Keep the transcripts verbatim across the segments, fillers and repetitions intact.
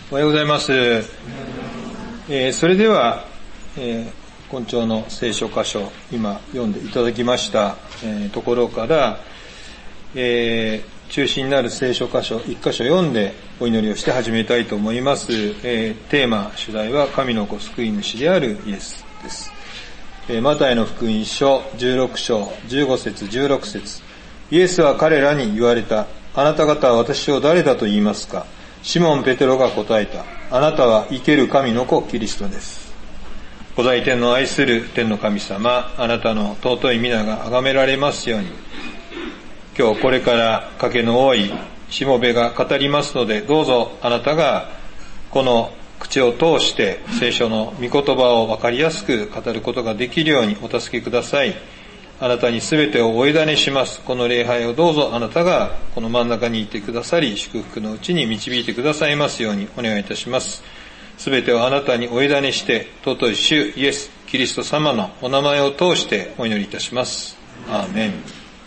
おはようございます。えー、それでは、えー、今朝の聖書箇所、今読んでいただきました、えー、ところから、えー、中心になる聖書箇所、一箇所読んでお祈りをして始めたいと思います。えー、テーマ、主題は神の子救い主であるイエスです。えー、マタイの福音書じゅうろく章じゅうご節じゅうろく節、イエスは彼らに言われた。あなた方は私を誰だと言いますか。シモン・ペテロが答えた。あなたは生ける神の子キリストです。御在天の愛する天の神様、あなたの尊い皆が崇められますように。今日これから賭けの多いしもべが語りますので、どうぞあなたがこの口を通して聖書の御言葉を分かりやすく語ることができるようにお助けください。あなたにすべてをお委ねします。この礼拝をどうぞあなたがこの真ん中にいてくださり、祝福のうちに導いてくださいますようにお願いいたします。すべてをあなたにお委ねして、尊い主イエス・キリスト様のお名前を通してお祈りいたします。アーメン。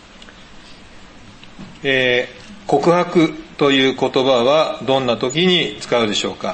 えー、告白という言葉はどんな時に使うでしょうか。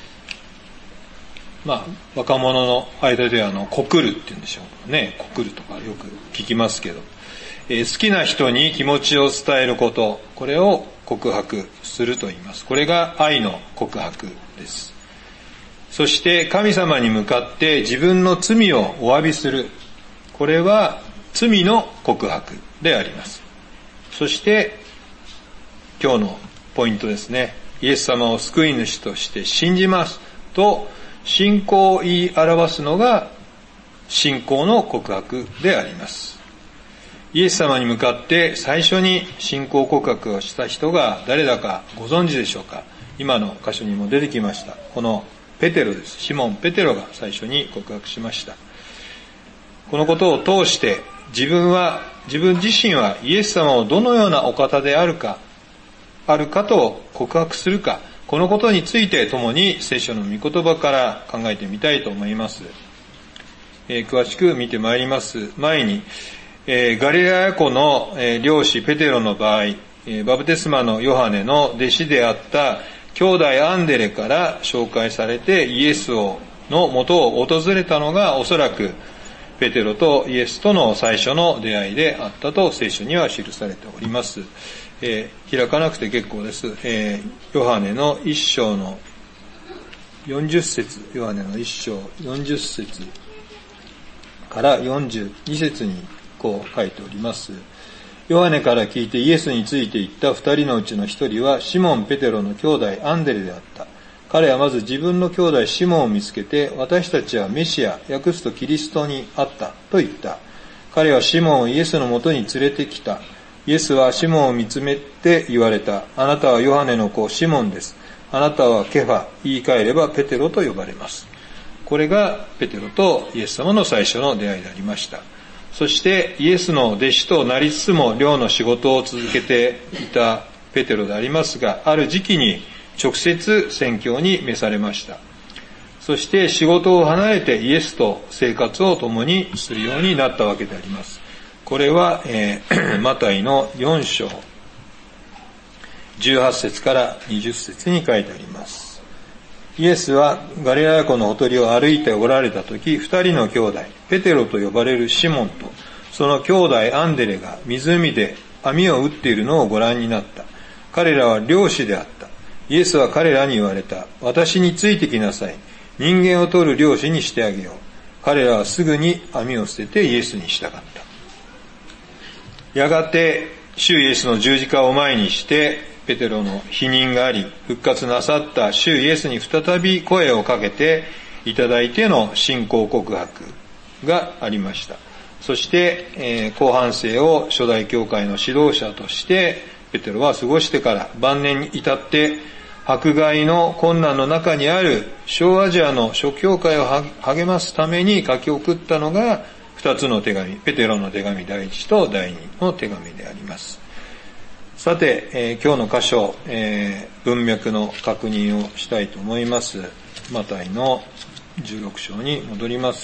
まあ、若者の間ではあの告るって言うんでしょうね。告るとかよく聞きますけど、えー、好きな人に気持ちを伝えること、これを告白すると言います。これが愛の告白です。そして神様に向かって自分の罪をお詫びする、これは罪の告白であります。そして今日のポイントですね。イエス様を救い主として信じますと信仰を言い表すのが信仰の告白であります。イエス様に向かって最初に信仰告白をした人が誰だかご存知でしょうか。今の箇所にも出てきました。このペテロです。シモン・ペテロが最初に告白しました。このことを通して自分は、自分自身はイエス様をどのようなお方であるか、あるかと告白するか、このことについて共に聖書の御言葉から考えてみたいと思います。えー、詳しく見てまいります前に、えー、ガリラヤ湖の、えー、漁師ペテロの場合、えー、バプテスマのヨハネの弟子であった兄弟アンデレから紹介されてイエスをの元を訪れたのがおそらくペテロとイエスとの最初の出会いであったと聖書には記されております。えー、開かなくて結構です。えー、ヨハネの一章のよんじゅっ節、ヨハネの一章よんじゅっ節からよんじゅうに節にこう書いております。ヨハネから聞いてイエスについて行った二人のうちの一人はシモン・ペテロの兄弟アンデレであった。彼はまず自分の兄弟シモンを見つけて、私たちはメシア、訳すとキリストに会ったと言った。彼はシモンをイエスのもとに連れてきた。イエスはシモンを見つめて言われた。あなたはヨハネの子シモンです。あなたはケファ、言い換えればペテロと呼ばれます。これがペテロとイエス様の最初の出会いでありました。そしてイエスの弟子となりつつも漁の仕事を続けていたペテロでありますが、ある時期に直接宣教に召されました。そして仕事を離れてイエスと生活を共にするようになったわけであります。これは、えー、マタイのよん章じゅうはち節からにじゅっ節に書いてあります。イエスはガリラヤ湖のほとりを歩いておられた時、二人の兄弟ペテロと呼ばれるシモンとその兄弟アンデレが湖で網を打っているのをご覧になった。彼らは漁師であった。イエスは彼らに言われた。私についてきなさい。人間を取る漁師にしてあげよう。彼らはすぐに網を捨ててイエスに従った。やがて主イエスの十字架を前にしてペテロの否認があり、復活なさった主イエスに再び声をかけていただいての信仰告白がありました。そして、えー、後半生を初代教会の指導者としてペテロは過ごしてから晩年に至って迫害の困難の中にある小アジアの諸教会を励ますために書き送ったのが二つの手紙、ペテロの手紙第一と第二の手紙であります。さて、えー、今日の箇所、えー、文脈の確認をしたいと思います。マタイのじゅうろく章に戻ります。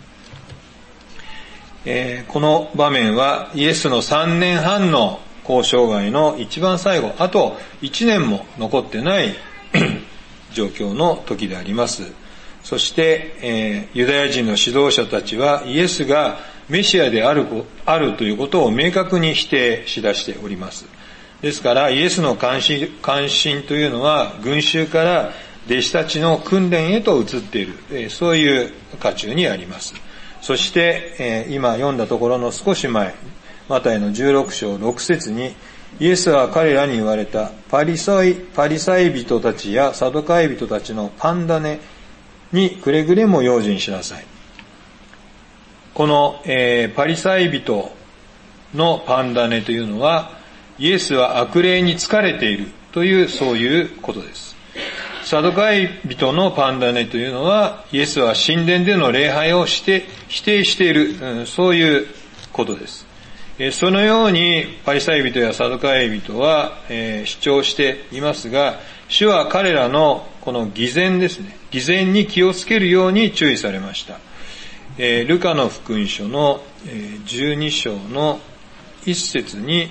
えー、この場面はイエスのさんねんはんの交渉外の一番最後、あといちねんも残ってない状況の時であります。そして、えー、ユダヤ人の指導者たちはイエスがメシアである、あるということを明確に否定しだしております。ですからイエスの関心、関心というのは群衆から弟子たちの訓練へと移っている、えー、そういう渦中にあります。そして、えー、今読んだところの少し前、マタイのじゅうろく章ろく節に、イエスは彼らに言われた。パリサイ、パリサイ人たちやサドカイ人たちのパンダネにくれぐれも用心しなさい。この、えー、パリサイ人のパンダネというのは、イエスは悪霊に疲れているという、そういうことです。サドカイ人のパンダネというのは、イエスは神殿での礼拝をして否定している、うん、そういうことです。そのようにパリサイ人やサドカイ人は、えー、主張していますが、主は彼らのこの偽善ですね、偽善に気をつけるように注意されました。えー、ルカの福音書の、えー、じゅうに章の一節に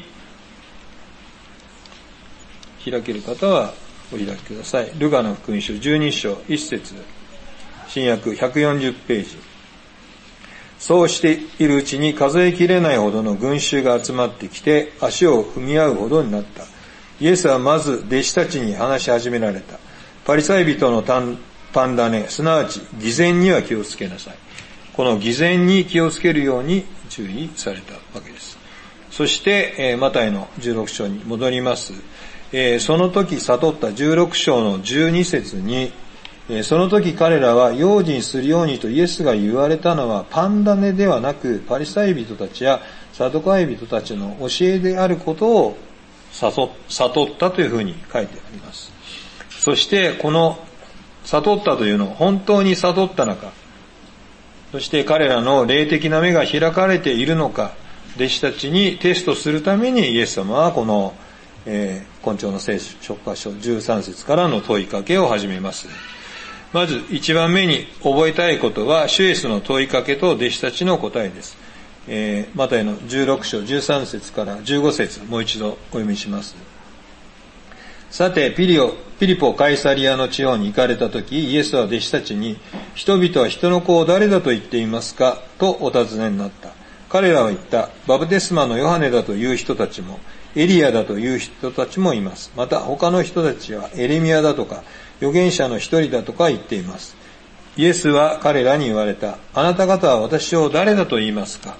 開ける方はお開きください。ルカの福音書じゅうに章一節、新約ひゃくよんじゅうページ。そうしているうちに数えきれないほどの群衆が集まってきて足を踏み合うほどになった。イエスはまず弟子たちに話し始められた。パリサイ人のパンダネ、すなわち偽善には気をつけなさい。この偽善に気をつけるように注意されたわけです。そして、えー、マタイのじゅうろく章に戻ります。えー、その時悟ったじゅうろく章のじゅうに節に、その時彼らは用心するようにとイエスが言われたのはパンダネではなくパリサイ人たちやサドカイ人たちの教えであることを悟ったというふうに書いてあります。そしてこの悟ったというのを本当に悟ったのか、そして彼らの霊的な目が開かれているのか、弟子たちにテストするためにイエス様はこの、えー、今朝の聖書箇所じゅうさん節からの問いかけを始めます。まず一番目に覚えたいことは主イエスの問いかけと弟子たちの答えです。えー、マタイのじゅうろく章じゅうさん節からじゅうご節、もう一度お読みします。さてピリオ、ピリポカイサリアの地方に行かれたとき、イエスは弟子たちに、人々は人の子を誰だと言っていますかとお尋ねになった。彼らは言った。バプテスマのヨハネだという人たちも、エリアだという人たちもいます。また他の人たちはエレミアだとか、預言者の一人だとか言っています。イエスは彼らに言われた。あなた方は私を誰だと言いますか？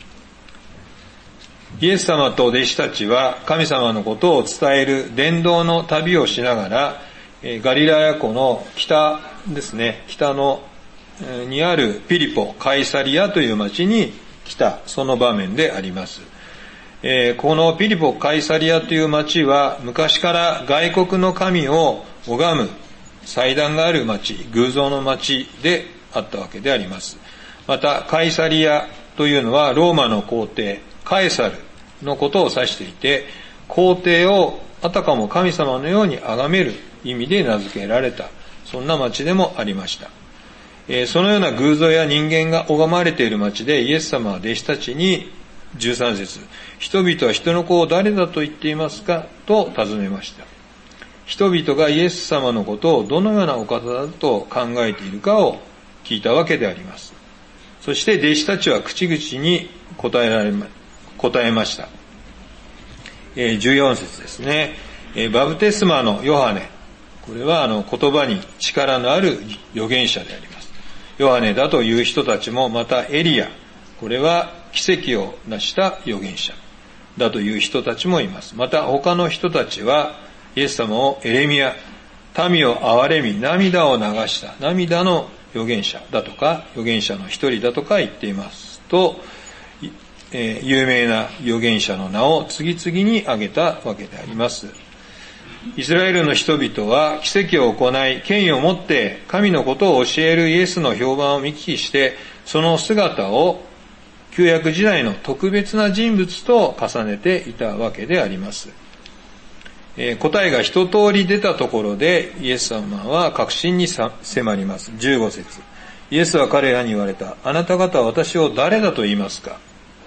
イエス様と弟子たちは神様のことを伝える伝道の旅をしながら、ガリラヤ湖の北ですね、北のにあるピリポ、カイサリアという町に来た、その場面であります。このピリポ、カイサリアという町は昔から外国の神を拝む祭壇がある町、偶像の町であったわけであります。またカイサリアというのはローマの皇帝カエサルのことを指していて、皇帝をあたかも神様のように崇める意味で名付けられた、そんな町でもありました。えー、そのような偶像や人間が拝まれている町でイエス様は弟子たちにじゅうさん節、人々は人の子を誰だと言っていますかと尋ねました。人々がイエス様のことをどのようなお方だと考えているかを聞いたわけであります。そして弟子たちは口々に答えられま、答えました。えー、じゅうよん節ですね。えー、バプテスマのヨハネ。これはあの言葉に力のある預言者であります。ヨハネだという人たちも、またエリア。これは奇跡を成した預言者だという人たちもいます。また他の人たちはイエス様をエレミア、民を憐れみ涙を流した涙の預言者だとか、預言者の一人だとか言っていますと、えー、有名な預言者の名を次々に挙げたわけであります。イスラエルの人々は奇跡を行い、権威を持って神のことを教えるイエスの評判を見聞きして、その姿を旧約時代の特別な人物と重ねていたわけであります。えー、答えが一通り出たところでイエス様は確信に迫ります。じゅうご節、イエスは彼らに言われた。あなた方は私を誰だと言いますか？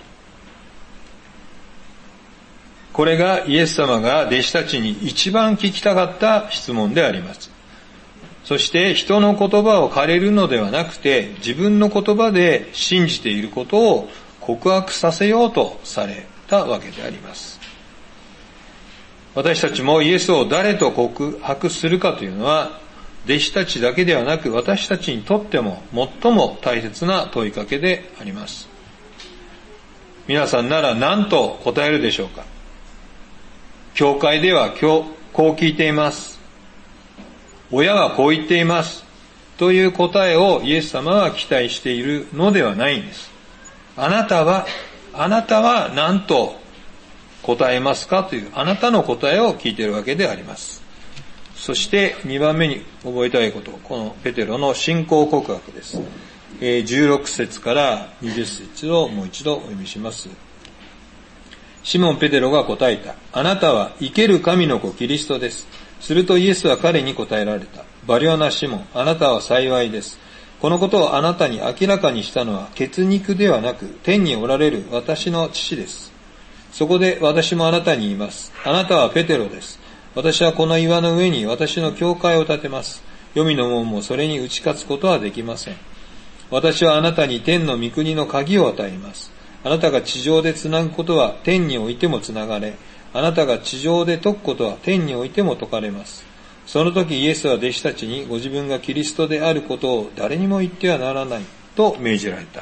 これがイエス様が弟子たちに一番聞きたかった質問であります。 そして人の言葉を借りるのではなくて、自分の言葉で信じていることを告白させようとされたわけであります。私たちもイエスを誰と告白するかというのは、弟子たちだけではなく私たちにとっても最も大切な問いかけであります。皆さんなら何と答えるでしょうか。教会では今日こう聞いています。親はこう言っています。という答えをイエス様は期待しているのではないんです。あなたは、あなたは何と答えますかというあなたの答えを聞いているわけであります。そしてにばんめに覚えたいこと、このペテロの信仰告白です。じゅうろく節からにじゅっ節をもう一度お読みします。シモン・ペテロが答えた。あなたは生ける神の子キリストです。するとイエスは彼に答えられた。バリョナ・シモン、あなたは幸いです。このことをあなたに明らかにしたのは血肉ではなく天におられる私の父です。そこで私もあなたに言います。あなたはペテロです。私はこの岩の上に私の教会を建てます。黄泉の門もそれに打ち勝つことはできません。私はあなたに天の御国の鍵を与えます。あなたが地上でつなぐことは天においてもつながれ、あなたが地上で解くことは天においても解かれます。その時イエスは弟子たちにご自分がキリストであることを誰にも言ってはならないと命じられた。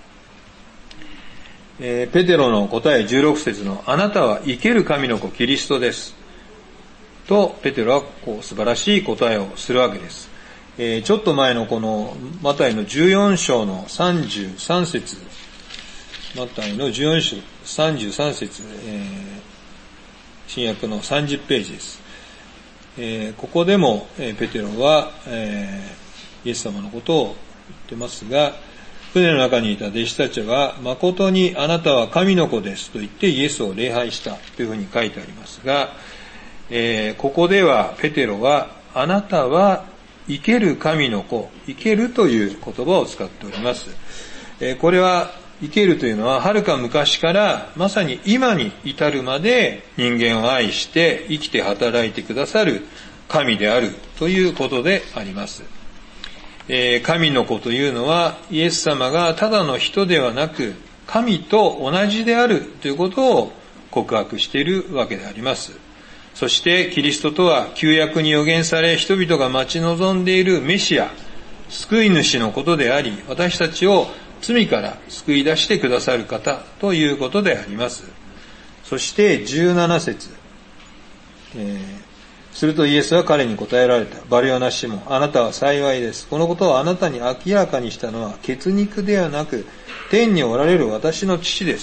えー、ペテロの答えじゅうろく節のあなたは生ける神の子キリストです。とペテロはこう素晴らしい答えをするわけです。えー、ちょっと前のこのマタイのじゅうよん章のさんじゅうさん節、マタイのじゅうよん章さんじゅうさん節、えー、新約のさんじゅうページです。えー、ここでも、えー、ペテロは、えー、イエス様のことを言ってますが、船の中にいた弟子たちは誠にあなたは神の子ですと言ってイエスを礼拝したというふうに書いてありますが、えー、ここではペテロはあなたは生ける神の子、生けるという言葉を使っております。えー、これは生けるというのは遥か昔からまさに今に至るまで人間を愛して生きて働いてくださる神であるということであります。えー、神の子というのはイエス様がただの人ではなく神と同じであるということを告白しているわけであります。そしてキリストとは旧約に予言され人々が待ち望んでいるメシア、救い主のことであり、私たちを罪から救い出してくださる方ということであります。そしてじゅうなな節、えー、するとイエスは彼に答えられた。バリョナシモン、あなたは幸いです。このことをあなたに明らかにしたのは血肉ではなく天におられる私の父です。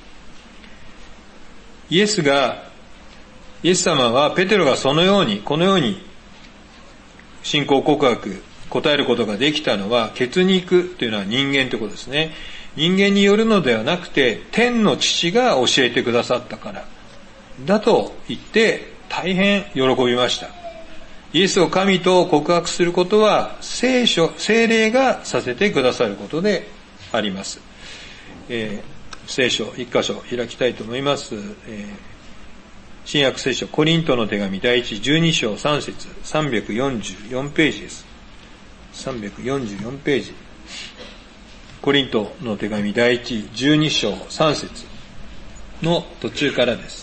イエスがイエス様はペテロがそのようにこのように信仰告白答えることができたのは血肉というのは人間ということですね。人間によるのではなくて天の父が教えてくださったからだと言って大変喜びました。イエスを神と告白することは聖書、聖霊がさせてくださることであります。えー、聖書一箇所開きたいと思います。えー新約聖書コリントの手紙第一じゅうに章さん節さんびゃくよんじゅうよんページです。さんびゃくよんじゅうよんページ。コリントの手紙第一じゅうに章さん節の途中からです。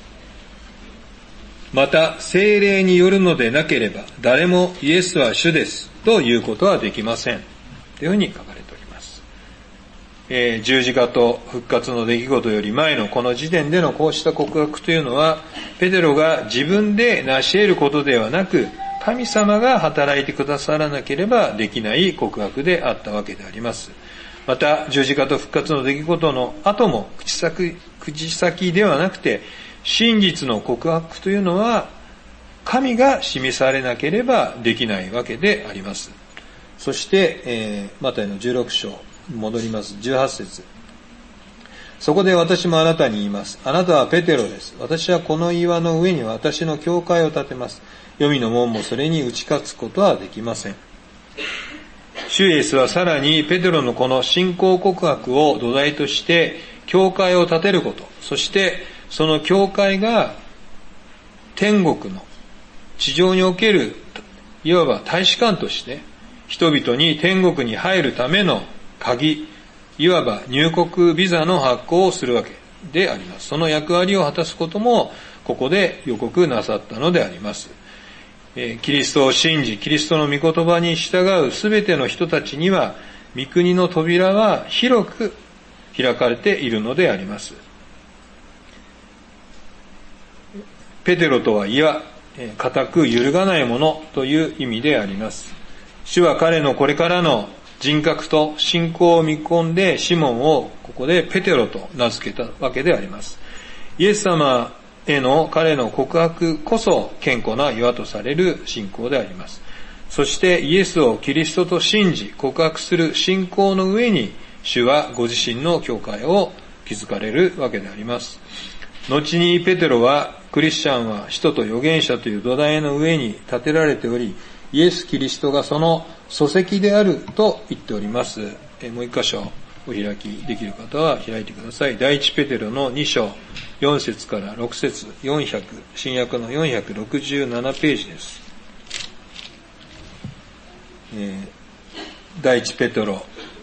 また聖霊によるのでなければ誰もイエスは主ですということはできませんというふうに書かれております。えー、十字架と復活の出来事より前のこの時点でのこうした告白というのはペテロが自分で成し得ることではなく神様が働いてくださらなければできない告白であったわけであります。また十字架と復活の出来事の後も口先、口先ではなくて真実の告白というのは神が示されなければできないわけであります。そして、えー、マタイのじゅうろく章戻ります。じゅうはち節。そこで私もあなたに言います。あなたはペテロです。私はこの岩の上に私の教会を建てます。黄泉の門もそれに打ち勝つことはできません。主イエスはさらにペテロのこの信仰告白を土台として教会を建てること、そしてその教会が天国の地上におけるいわば大使館として人々に天国に入るための鍵、いわば入国ビザの発行をするわけであります。その役割を果たすこともここで予告なさったのであります。キリストを信じ、キリストの御言葉に従うすべての人たちには、御国の扉は広く開かれているのであります。ペテロとはいや、固く揺るがないものという意味であります。主は彼のこれからの人格と信仰を見込んで、シモンをここでペテロと名付けたわけであります。イエス様への彼の告白こそ堅固な岩とされる信仰であります。そしてイエスをキリストと信じ告白する信仰の上に、主はご自身の教会を築かれるわけであります。後にペテロは、クリスチャンは使徒と預言者という土台の上に建てられており、イエス・キリストがその礎石であると言っております。えもう一箇所お開きできる方は開いてください。第一ペテロのに章よん節からろく節、よんひゃく、新約のよんひゃくろくじゅうななページです。えー、第一ペテロ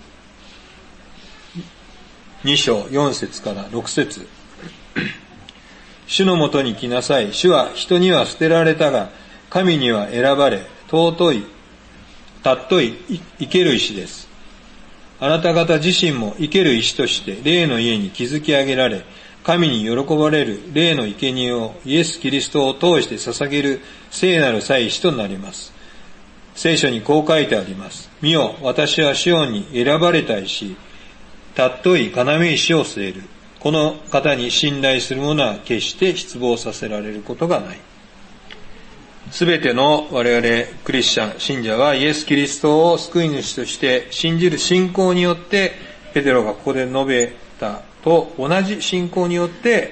に章よん節からろく節。主のもとに来なさい。主は人には捨てられたが、神には選ばれ、尊い、尊い生ける石です。あなた方自身も生ける石として霊の家に築き上げられ、神に喜ばれる霊の生贄をイエス・キリストを通して捧げる聖なる祭司となります。聖書にこう書いてあります。見よ、私はシオンに選ばれた石、尊い要石を据える。この方に信頼する者は決して失望させられることがない。すべての我々クリスチャン、信者はイエス・キリストを救い主として信じる信仰によって、ペテロがここで述べたと同じ信仰によって、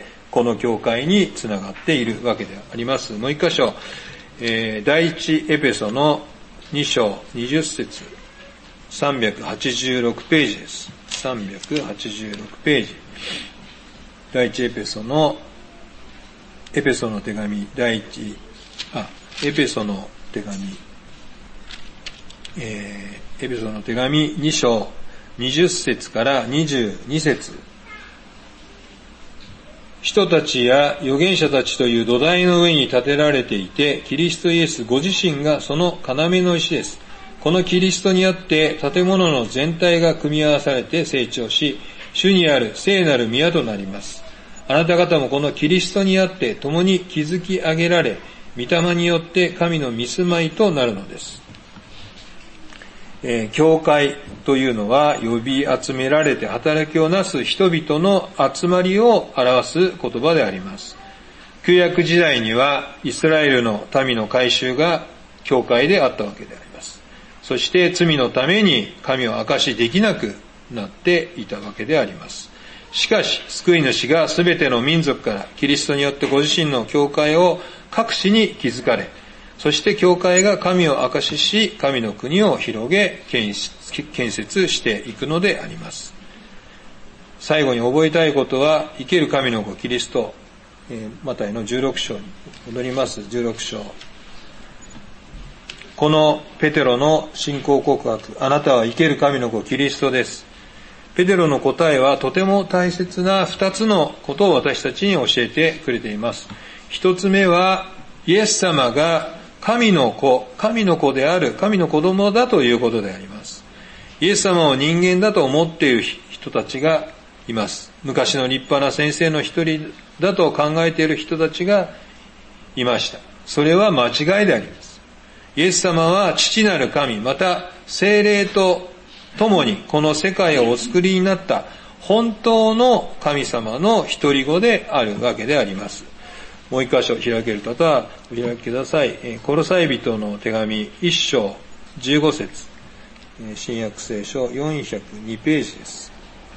この教会につながっているわけであります。もう一箇所、えー、第一エペソのに章にじゅっ節、さんびゃくはちじゅうろくページです。さんびゃくはちじゅうろくページ。第一エペソの、エペソの手紙、第一、あ、エペソの手紙、えー、エペソの手紙に章にじゅっ節からにじゅうに節。人たちや預言者たちという土台の上に建てられていて、キリストイエスご自身がその要の石です。このキリストにあって建物の全体が組み合わされて成長し、主にある聖なる宮となります。あなた方もこのキリストにあって共に築き上げられ、御霊によって神の御住まいとなるのです。えー、教会というのは呼び集められて働きをなす人々の集まりを表す言葉であります。旧約時代にはイスラエルの民の改宗が教会であったわけであります。そして罪のために神を明かしできなくなっていたわけであります。しかし、救い主がすべての民族からキリストによってご自身の教会を各地に築かれ、そして教会が神を証しし、神の国を広げ、建設していくのであります。最後に覚えたいことは、生ける神の子キリスト、えー、マタイのじゅうろく章に戻ります。じゅうろく章。このペテロの信仰告白、あなたは生ける神の子キリストです。ペテロの答えはとても大切な二つのことを私たちに教えてくれています。一つ目は、イエス様が神の子、神の子である、神の子供だということであります。イエス様を人間だと思っている人たちがいます。昔の立派な先生の一人だと考えている人たちがいました。それは間違いであります。イエス様は父なる神、また聖霊と共にこの世界をお作りになった本当の神様の一人子であるわけであります。もう一箇所開ける方はお開きください。コロサイ人の手紙いっ章じゅうご節、新約聖書よんひゃくにページです。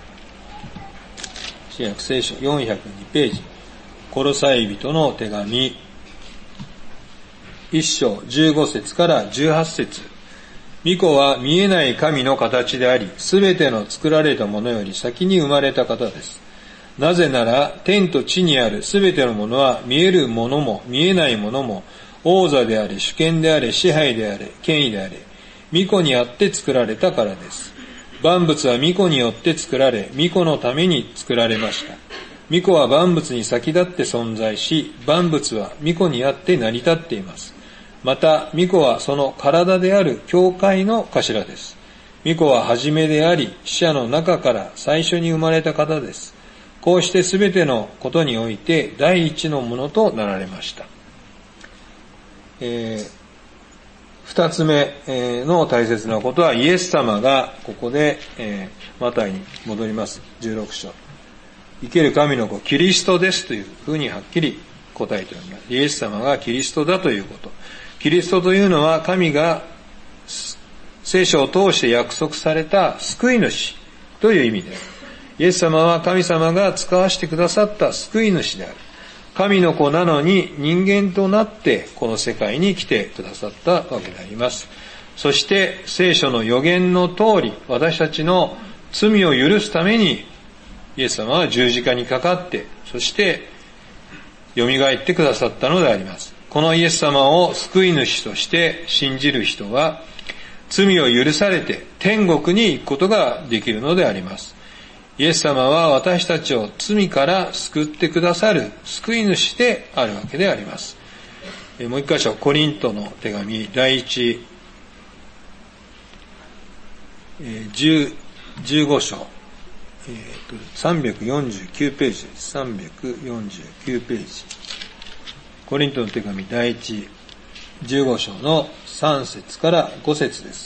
新約聖書よんひゃくにページ、コロサイ人の手紙いっ章じゅうご節からじゅうはち節。御子は見えない神の形であり、すべての作られたものより先に生まれた方です。なぜなら天と地にあるすべてのものは見えるものも見えないものも王座であれ、主権であれ、支配であれ、権威であれ、御子にあって作られたからです。万物は御子によって作られ、御子のために作られました。御子は万物に先立って存在し、万物は御子にあって成り立っています。また、御子はその体である教会の頭です。御子は初めであり、死者の中から最初に生まれた方です。こうしてすべてのことにおいて第一のものとなられました。えー、二つ目の大切なことは、イエス様がここで、えー、マタイに戻ります。じゅうろく章。生ける神の子、キリストですというふうにはっきり答えております。イエス様がキリストだということ。キリストというのは神が聖書を通して約束された救い主という意味です。イエス様は神様が使わしてくださった救い主である。神の子なのに人間となってこの世界に来てくださったわけであります。そして聖書の予言の通り、私たちの罪を許すためにイエス様は十字架にかかって、そして蘇ってくださったのであります。このイエス様を救い主として信じる人は、罪を許されて天国に行くことができるのであります。イエス様は私たちを罪から救ってくださる救い主であるわけであります。もう一箇所、コリントの手紙第一、じゅうご章、えー、とさんびゃくよんじゅうきゅうページです。さんびゃくよんじゅうきゅうページ。コリントの手紙第一じゅうご章のさん節からご節です。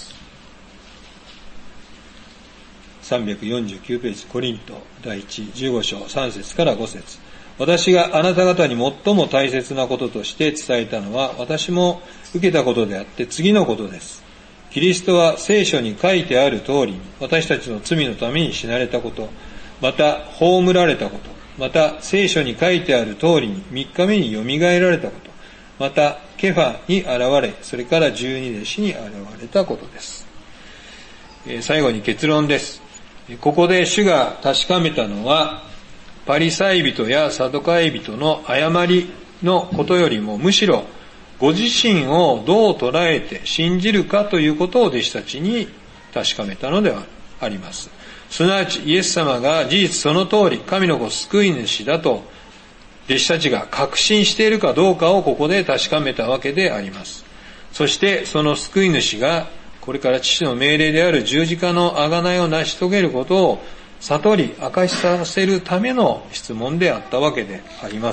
さんびゃくよんじゅうきゅうページ、コリント第一じゅうご章さん節からご節。私があなた方に最も大切なこととして伝えたのは、私も受けたことであって次のことです。キリストは聖書に書いてある通りに私たちの罪のために死なれたこと、また葬られたこと、また聖書に書いてある通りにみっかめによみがえられたこと、またケファに現れ、それから十二弟子に現れたことです。最後に結論です。ここで主が確かめたのは、パリサイ人やサドカイ人の誤りのことよりも、むしろご自身をどう捉えて信じるかということを弟子たちに確かめたのではあります。すなわちイエス様が事実その通り神の子救い主だと弟子たちが確信しているかどうかをここで確かめたわけであります。そしてその救い主がこれから父の命令である十字架の贖いを成し遂げることを悟り明かしさせるための質問であったわけであります。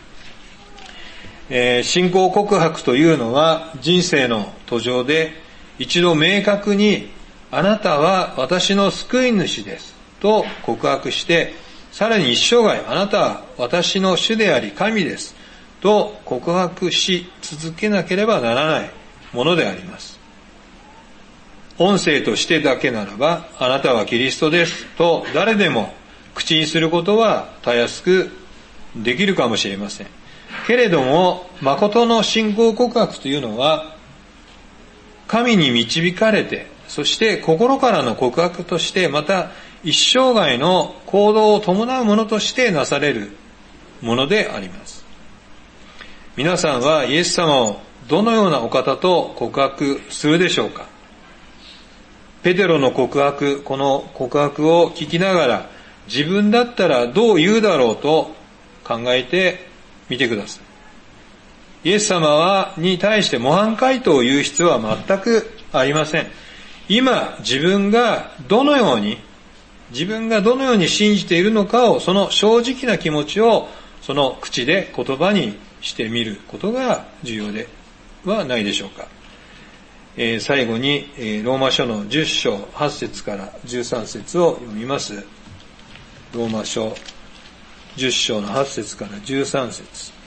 えー、信仰告白というのは人生の途上で一度明確にあなたは私の救い主ですと告白して、さらに一生涯あなたは私の主であり神ですと告白し続けなければならないものであります。音声としてだけならばあなたはキリストですと誰でも口にすることはたやすくできるかもしれません。けれども誠の信仰告白というのは神に導かれて、そして心からの告白として、また一生涯の行動を伴うものとしてなされるものであります。皆さんはイエス様をどのようなお方と告白するでしょうか。ペテロの告白、この告白を聞きながら自分だったらどう言うだろうと考えてみてください。イエス様はに対して模範回答を言う必要は全くありません。今自分がどのように自分がどのように信じているのかを、その正直な気持ちをその口で言葉にしてみることが重要ではないでしょうか。えー、最後に、えー、ローマ書のじゅっ章はち節からじゅうさん節を読みます。ローマ書じゅっ章のはち節からじゅうさん節。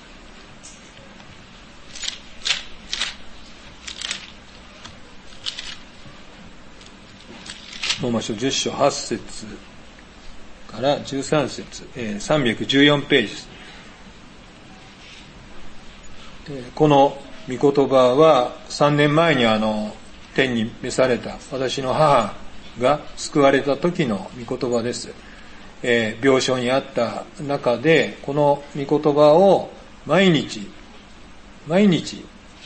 ローマ書じゅっ章はち節からじゅうさん節、えー、さんびゃくじゅうよんページです。えー、この御言葉はさんねんまえにあの天に召された私の母が救われた時の御言葉です。えー、病床にあった中でこの御言葉を毎日毎日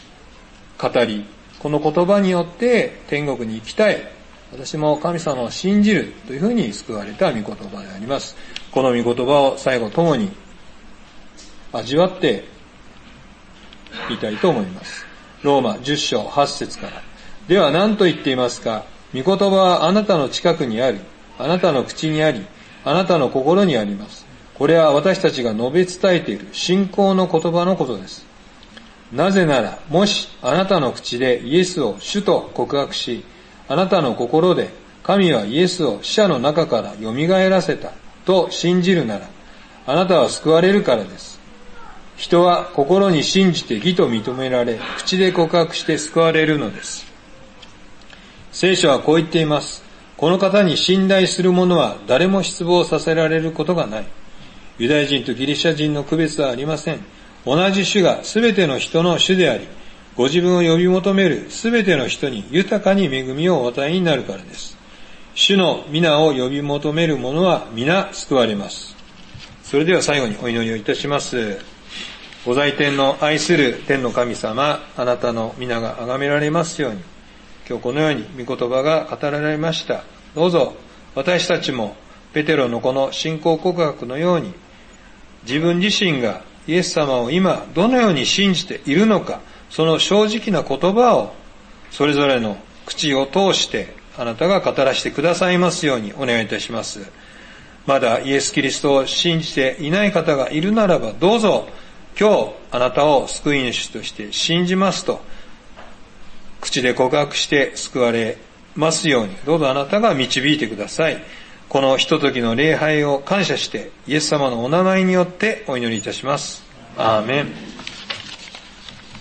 語り、この言葉によって天国に行きたい、私も神様を信じるというふうに救われた御言葉であります。この御言葉を最後ともに味わっていたいと思います。ローマじゅっ章はち節から。では何と言っていますか。御言葉はあなたの近くにあり、あなたの口にあり、あなたの心にあります。これは私たちが述べ伝えている信仰の言葉のことです。なぜなら、もしあなたの口でイエスを主と告白し、あなたの心で神はイエスを死者の中から蘇らせたと信じるなら、あなたは救われるからです。人は心に信じて義と認められ、口で告白して救われるのです。聖書はこう言っています。この方に信頼する者は誰も失望させられることがない。ユダヤ人とギリシャ人の区別はありません。同じ主がすべての人の主であり、ご自分を呼び求めるすべての人に豊かに恵みをお与えになるからです。主の皆を呼び求める者は皆救われます。それでは最後にお祈りをいたします。ご在天の愛する天の神様、あなたの皆が崇められますように、今日このように御言葉が語られました。どうぞ私たちもペテロのこの信仰告白のように、自分自身がイエス様を今どのように信じているのか、その正直な言葉をそれぞれの口を通してあなたが語らせてくださいますようにお願いいたします。まだイエス・キリストを信じていない方がいるならば、どうぞ今日あなたを救い主として信じますと口で告白して救われますように、どうぞあなたが導いてください。このひとときの礼拝を感謝してイエス様のお名前によってお祈りいたします。アーメン。